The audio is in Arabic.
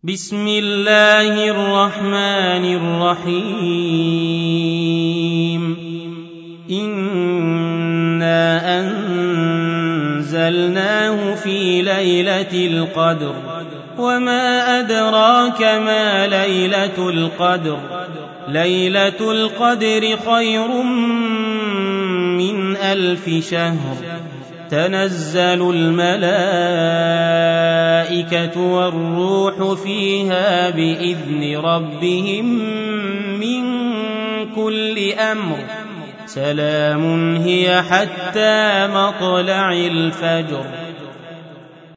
بسم الله الرحمن الرحيم إنا أنزلناه في ليلة القدر وما أدراك ما ليلة القدر ليلة القدر خير من 1000 شهر تنزل الملائكة والروح فيها بإذن ربهم من كل أمر سلام هي حتى مطلع الفجر.